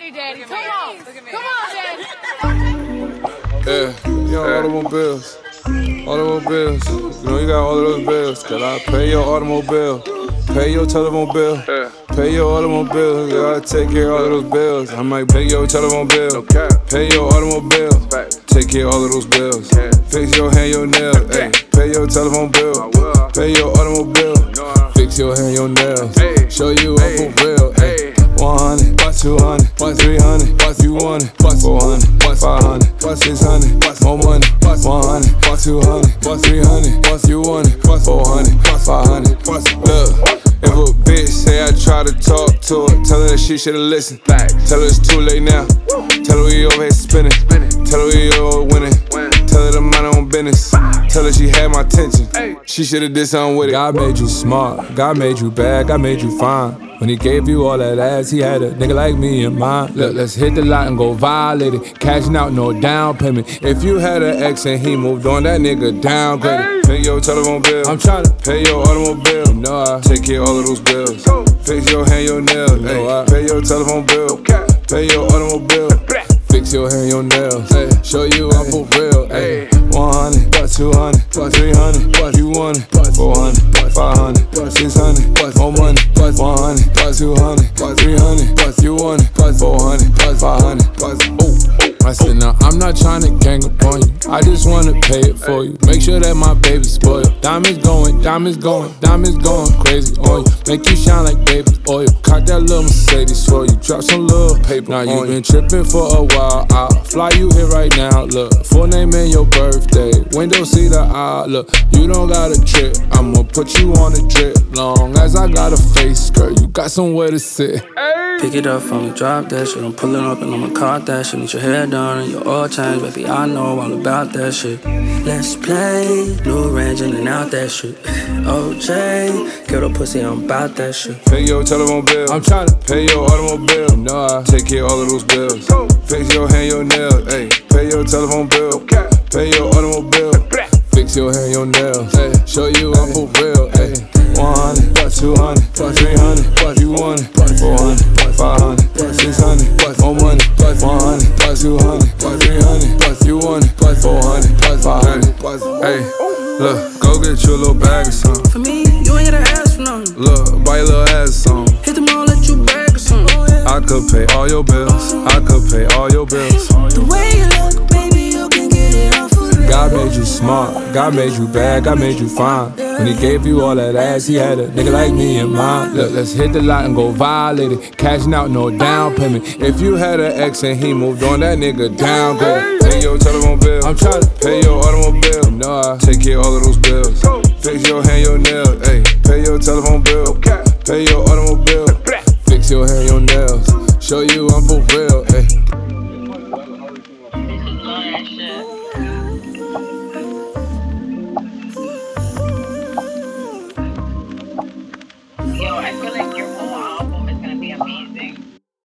daddy, daddy. Come on. Come on, daddy. Yeah, you know, automobiles. Automobiles. You know, you got all of those bills. Can I pay your automobile? Pay your telephone bill. Pay your automobile. Gotta take care of all of those bills. I might pay your telephone bill. Pay your automobile. Take care of all of those bills. Fix your hair, your nails. Ay. Pay your telephone bill. Pay your automobile. Fix your hair, your nails. Show you up for real. Ay. 100, 200, 300, you want it, 400, 500, 600, more money, 100, 200, 300, you want it, 400, 500. Look, if a bitch say I try to talk to her, tell her that she should've listened. Tell her it's too late now. Tell her we over here spinning. Tell her we over winning. Tell her to mind her own business. Tell her she had my attention. She should've did something with it. God made you smart. God made you bad. God made you fine. When he gave you all that ass, he had a nigga like me in mind. Look, let's hit the lot and go violate it. Cashing out, no down payment. If you had an ex and he moved on, that nigga downgraded. Pay your telephone bill. I'm tryna pay your automobile. No, I take care of all of those bills. Fix your hair, your nails. No, pay your telephone bill. Pay your automobile. Fix your hair, your nails. Show you I'm for real. 100, 200, 300, you want it, 400, 500, 600, more money, 100, 200, 300, you want it, 400, 500. I said, now I'm not trying to gang up on you. I just wanna pay it for you. Make sure that my baby's spoiled. Diamonds going, diamonds going, diamonds going crazy on you. Make you shine like baby oil. Cock that little Mercedes for you. Drop some little paper. Now you been tripping for a while. I'll fly you here right now. Look, full name and your birthday. Window seat or aisle. Look, you don't gotta trip. I'ma put you on a drip. Long as I got a face, girl, you got somewhere to sit. Pick it up from me, drop that shit. I'm pulling up and I'ma cart that shit. Need your hair done and your oil change, baby. I know all about that shit. Let's play, new range in and out that shit. OJ, get a pussy, I'm about that shit. Pay your telephone bill. I'm tryna pay your automobile. No, I take care of all of those bills. Fix your hair, your nails. Ay. Pay your telephone bill. Pay your automobile. Fix your hair, your nails. Ay. Show you I'm for real. Ay. 100, 200, 300, you want it, 400, 500, 600, more money, 100, 200, 300, you want it, 400, 500. Hey, look, go get you a little bag or something. For me, you ain't gotta ask for nothing. Look, buy your little ass some. Hit them all, let you brag or something. I could pay all your bills. I could pay all your bills. The way you look, baby, you can get it off for real. God made you smart. God made you bad. God made you fine. When he gave you all that ass, he had a nigga like me in mind. Look, let's hit the lot and go violate it. Cashing out, no down payment. If you had an ex and he moved on, that nigga downgraded. Pay your telephone bill. I'm tryna pay your automobile. No, I take care of all of those bills. Fix your hair, your nails. Ay. Pay your telephone bill. Pay your automobile. Fix your hair, your nails. Show you I'm for real. Ay.